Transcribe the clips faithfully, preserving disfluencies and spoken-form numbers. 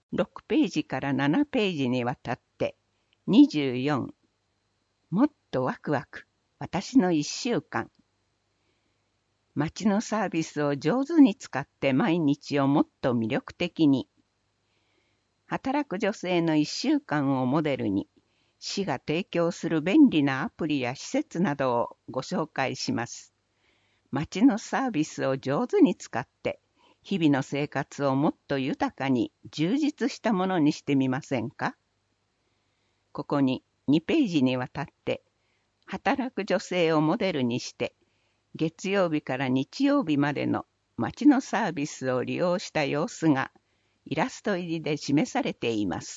ろくページからななページにわたってにじゅうよんもっとワクワク私のいっしゅうかん。街のサービスを上手に使って毎日をもっと魅力的に。働く女性のいっしゅうかんをモデルに市が提供する便利なアプリや施設などをご紹介します。街のサービスを上手に使って日々の生活をもっと豊かに充実したものにしてみませんか？ここににページにわたって働く女性をモデルにして月曜日から日曜日までの街のサービスを利用した様子がイラスト入りで示されています。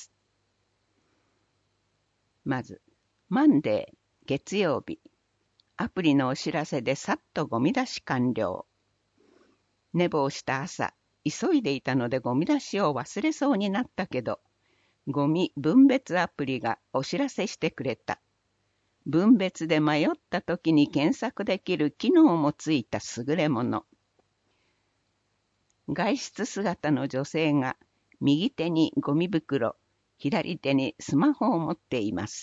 まず、マンデー、月曜日。アプリのお知らせでさっとゴミ出し完了。寝坊した朝、急いでいたのでゴミ出しを忘れそうになったけど、ゴミ分別アプリがお知らせしてくれた。分別で迷った時に検索できる機能もついた優れもの。外出姿の女性が右手にゴミ袋、左手にスマホを持っています。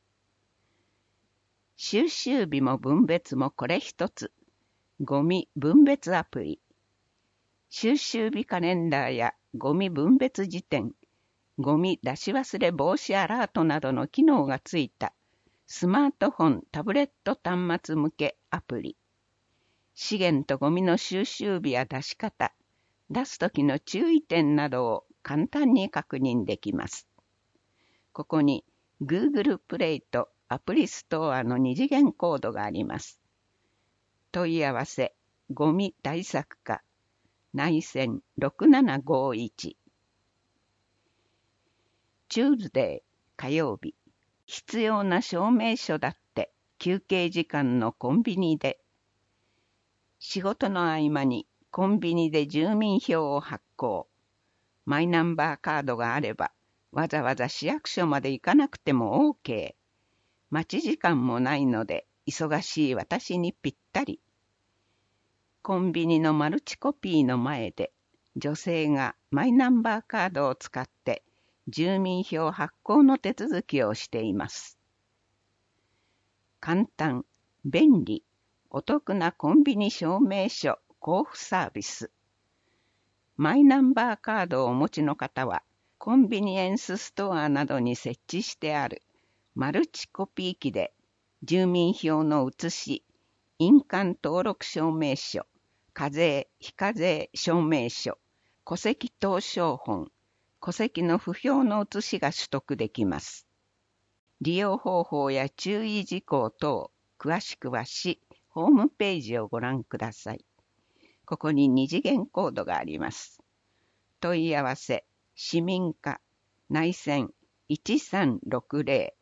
収集日も分別もこれ一つ。ゴミ分別アプリ。収集日カレンダーやゴミ分別辞典、ゴミ出し忘れ防止アラートなどの機能がついたスマートフォン、タブレット端末向けアプリ。資源とゴミの収集日や出し方、出すときの注意点などを簡単に確認できます。ここに Google プレイとアプリストアの二次元コードがあります。問い合わせ、ゴミ対策課、内線ろくななごいち。Tuesday、火曜日。必要な証明書だって休憩時間のコンビニで。仕事の合間にコンビニで住民票を発行。マイナンバーカードがあれば、わざわざ市役所まで行かなくても OK。待ち時間もないので、忙しい私にぴったり。コンビニのマルチコピーの前で、女性がマイナンバーカードを使って住民票発行の手続きをしています。簡単、便利、お得なコンビニ証明書交付サービス。マイナンバーカードをお持ちの方は、コンビニエンスストアなどに設置してあるマルチコピー機で、住民票の写し、印鑑登録証明書、課税、非課税証明書、戸籍謄商本、戸籍の不評の写しが取得できます。利用方法や注意事項等、詳しくは市ホームページをご覧ください。ここに二次元コードがあります。問い合わせ、市民課、内線いちさんろくゼ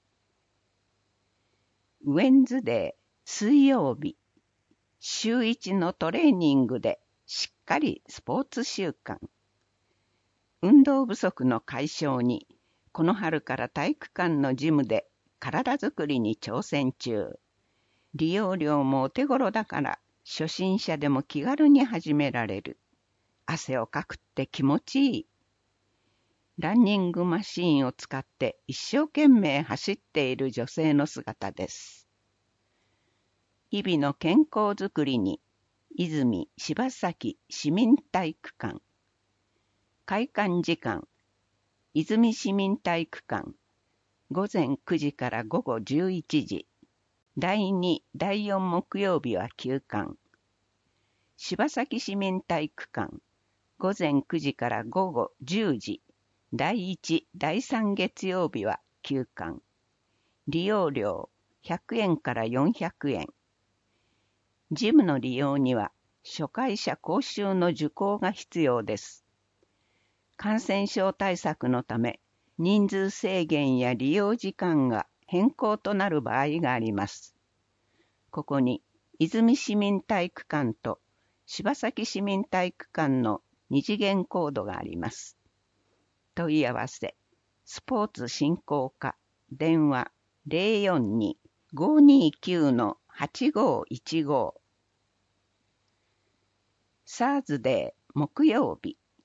ロ。ウェンズデー、水曜日。週一のトレーニングでしっかりスポーツ習慣。運動不足の解消に、この春から体育館のジムで体づくりに挑戦中。利用料もお手頃だから初心者でも気軽に始められる。汗をかくって気持ちいい。ランニングマシーンを使って一生懸命走っている女性の姿です。日々の健康づくりに、泉柴崎市民体育館。開館時間、泉市民体育館、ごぜんくじからごごじゅういちじ。だいに、だいよん木曜日は休館。柴崎市民体育館、ごぜんくじからごごじゅうじ。だいいち、だいさん月曜日は休館。利用料ひゃくえんからよんひゃくえん。ジムの利用には初回者講習の受講が必要です。感染症対策のため、人数制限や利用時間が変更となる場合があります。ここに、泉市民体育館と柴崎市民体育館の二次元コードがあります。問い合わせ、スポーツ振興課、電話ゼロよんに ごーにーきゅう はちごーいちご。サーズデー、木曜日。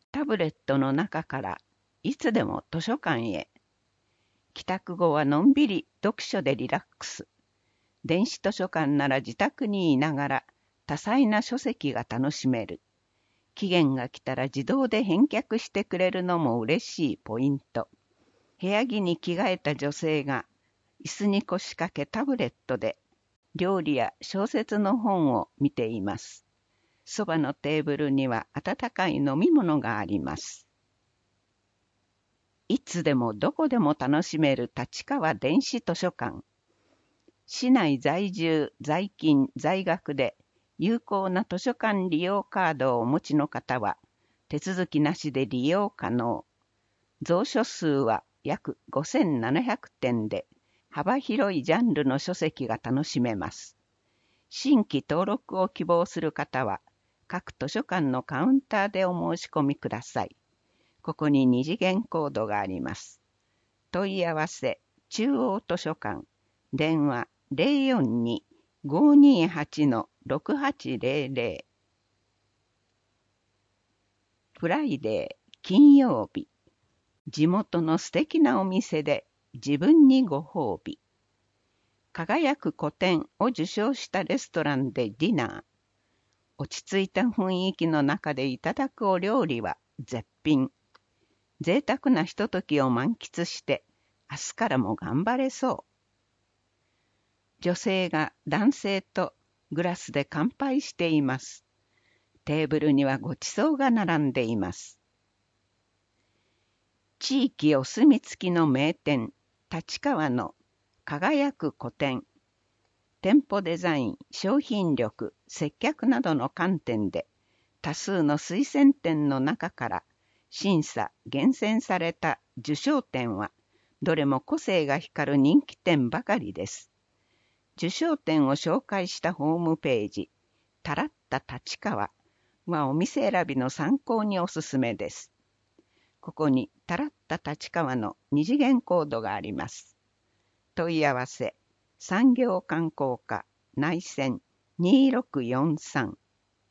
タブレットの中からいつでも図書館へ。帰宅後はのんびり読書でリラックス。電子図書館なら自宅にいながら多彩な書籍が楽しめる。期限が来たら自動で返却してくれるのも嬉しいポイント。部屋着に着替えた女性が椅子に腰掛けタブレットで料理や小説の本を見ています。そばのテーブルには温かい飲み物があります。いつでもどこでも楽しめる立川電子図書館。市内在住、在勤、在学で有効な図書館利用カードをお持ちの方は手続きなしで利用可能。蔵書数は約ごせんななひゃくてんで幅広いジャンルの書籍が楽しめます。新規登録を希望する方は各図書館のカウンターでお申し込みください。ここに二次元コードがあります。問い合わせ、中央図書館、電話 ゼロよんに ごーにーはち ろくはちゼロゼロ。フライデー、金曜日。地元の素敵なお店で自分にご褒美。輝く個展を受賞したレストランでディナー。落ち着いた雰囲気の中でいただくお料理は絶品。贅沢なひとときを満喫して明日からも頑張れそう。女性が男性とグラスで乾杯しています。テーブルにはごちそうが並んでいます。地域お墨付きの名店、立川の輝く個展。店舗デザイン、商品力、接客などの観点で多数の推薦店の中から審査・厳選された受賞店はどれも個性が光る人気店ばかりです。受賞店を紹介したホームページ、たらった立川はお店選びの参考におすすめです。ここにたらった立川の二次元コードがあります。問い合わせ、産業観光課内線にーろくよんさん。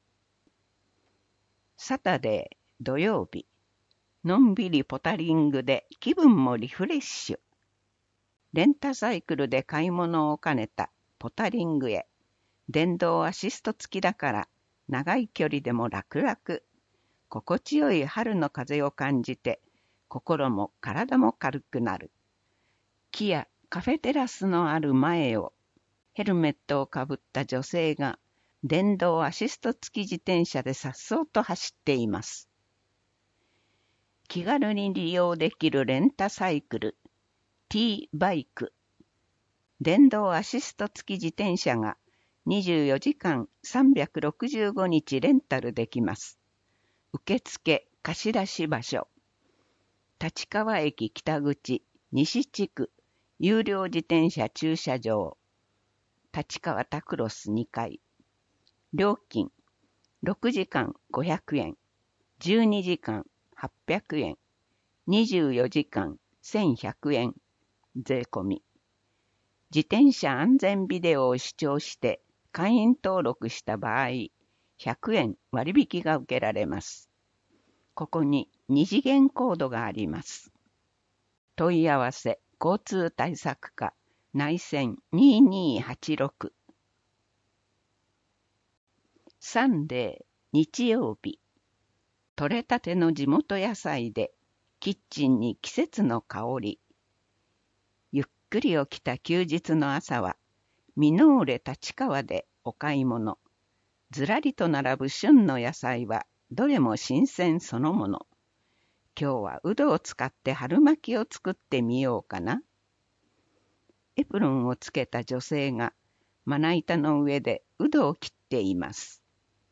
サタデー土曜日。のんびりポタリングで気分もリフレッシュ。レンタサイクルで買い物を兼ねたポタリングへ。電動アシスト付きだから長い距離でも楽々。心地よい春の風を感じて心も体も軽くなる。木やカフェテラスのある前をヘルメットをかぶった女性が電動アシスト付き自転車で颯爽と走っています。気軽に利用できるレンタサイクル T バイク。電動アシスト付き自転車がにじゅうよじかんさんびゃくろくじゅうごにちレンタルできます。受付貸し出し場所。立川駅北口西地区有料自転車駐車場。立川タクロスにかい。料金ろくじかんごひゃくえん、じゅうにじかんはっぴゃくえん、にじゅうよじかんせんひゃくえん、税込み。自転車安全ビデオを視聴して会員登録した場合、ひゃくえん割引が受けられます。ここに二次元コードがあります。問い合わせ交通対策課内線にーにーはちろく。サンデー日曜日。採れたての地元野菜でキッチンに季節の香り。ゆっくり起きた休日の朝はミノーレ立川でお買い物。ずらりと並ぶ旬の野菜はどれも新鮮そのもの。今日はうどを使って春巻きを作ってみようかな。エプロンをつけた女性がまな板の上でうどを切っています。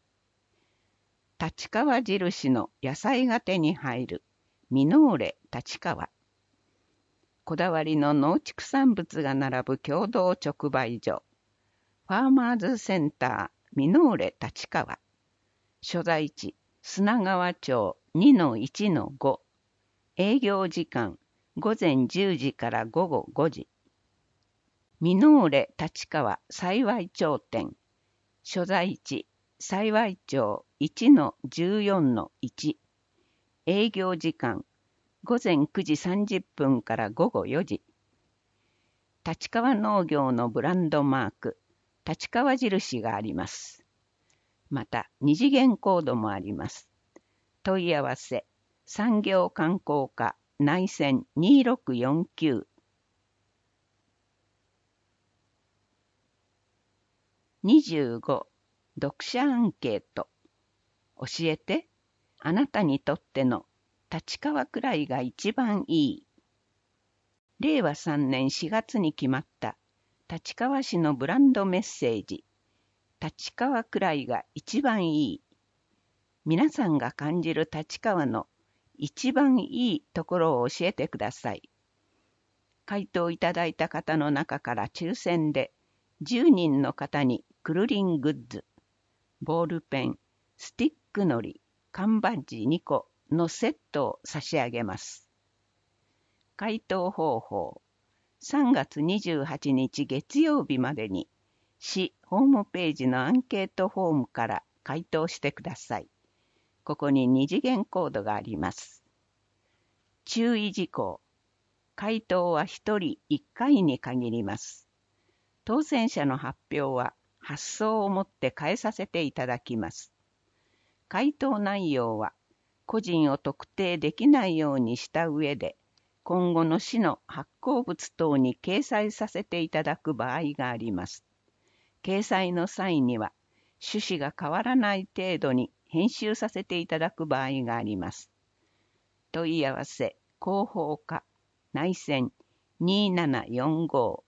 立川印の野菜が手に入るミノーレ立川。こだわりの農畜産物が並ぶ共同直売所。ファーマーズセンターミノーレ立川。所在地砂川町 にのいちのご。営業時間ごぜんじゅうじからごごごじ。ミノーレ立川幸町店。所在地幸町 いちのじゅうよんのいち。 営業時間ごぜんくじさんじゅっぷんからごごよじ。立川農業のブランドマーク、立川印があります。また、二次元コードもあります。問い合わせ、産業観光課内線にろくよんきゅう。にじゅうご、読者アンケート。教えて、あなたにとっての立川くらいが一番いい。れいわさんねんしがつに決まった立川市のブランドメッセージ、立川くらいが一番いい。皆さんが感じる立川の一番いいところを教えてください。回答いただいた方の中から抽選でじゅうにんの方にクルリングッズ、ボールペン、スティックのり、缶バッジにこのセットを差し上げます。回答方法、さんがつにじゅうはちにち月曜日までに市ホームページのアンケートフォームから回答してください。ここに二次元コードがあります。注意事項、回答はひとりいっかいに限ります。当選者の発表は発送をもって返させていただきます。回答内容は個人を特定できないようにした上で、今後の市の発行物等に掲載させていただく場合があります。掲載の際には、趣旨が変わらない程度に編集させていただく場合があります。問い合わせ、広報課、内線にーななよんご